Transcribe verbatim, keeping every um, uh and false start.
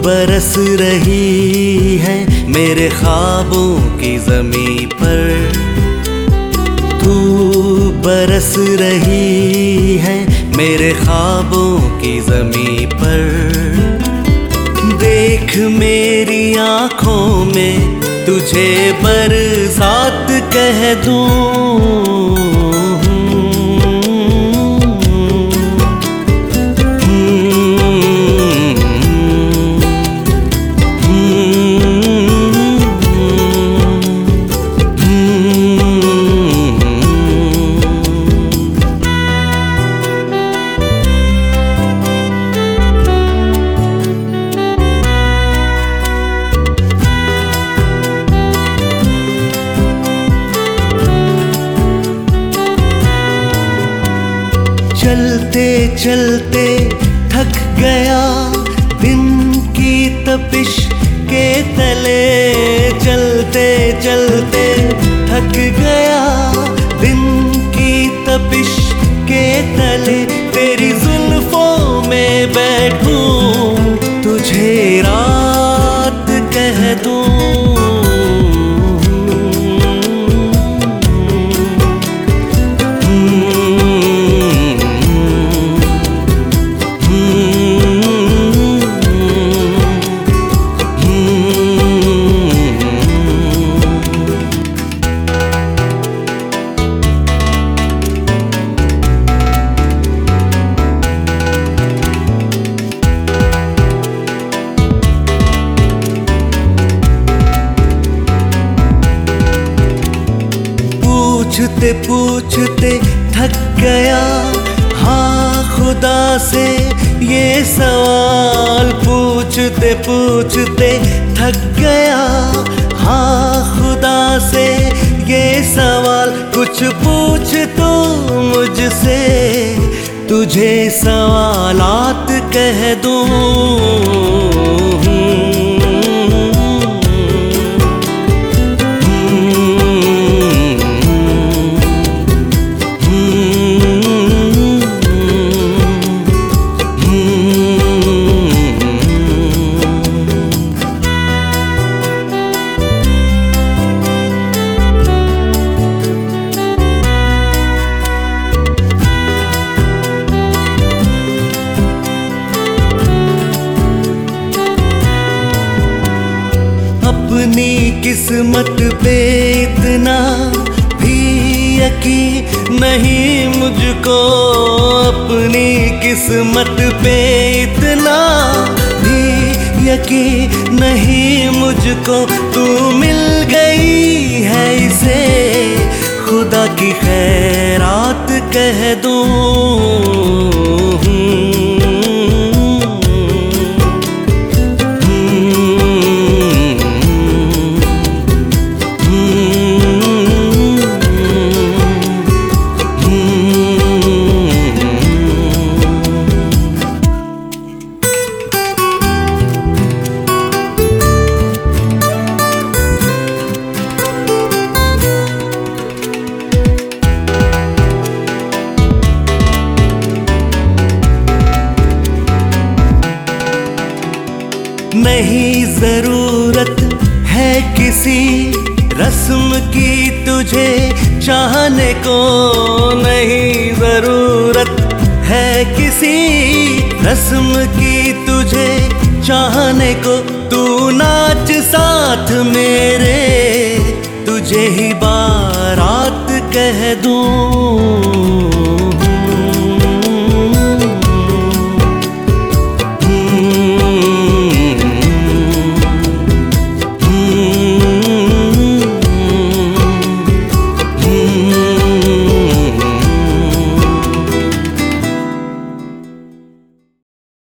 बरस रही है मेरे ख्वाबों की ज़मीं पर, तू बरस रही है मेरे ख्वाबों की ज़मीं पर। देख मेरी आँखों में तुझे बरसात कह दूँ, चलते चलते थक गया दिन की तपिश के तले, चलते चलते थक गया दिन की तपिश के तले। तेरी जुल्फों में बैठूं तुझे रात कह दूं, पूछते पूछते थक गया हाँ खुदा से ये सवाल, पूछते पूछते थक गया हाँ खुदा से ये सवाल। कुछ पूछ तो मुझसे तुझे सवालात कह दूँ, अपनी किस्मत पे इतना भी यकीन नहीं मुझको, अपनी किस्मत पे इतना भी यकीन नहीं मुझको। तू मिल गई है इसे खुदा की खैरात कह दूँ, नहीं ज़रूरत है किसी रस्म की तुझे चाहने को, नहीं ज़रूरत है किसी रस्म की तुझे चाहने को। तू नाच साथ मेरे तुझे ही बारात कह दूँ।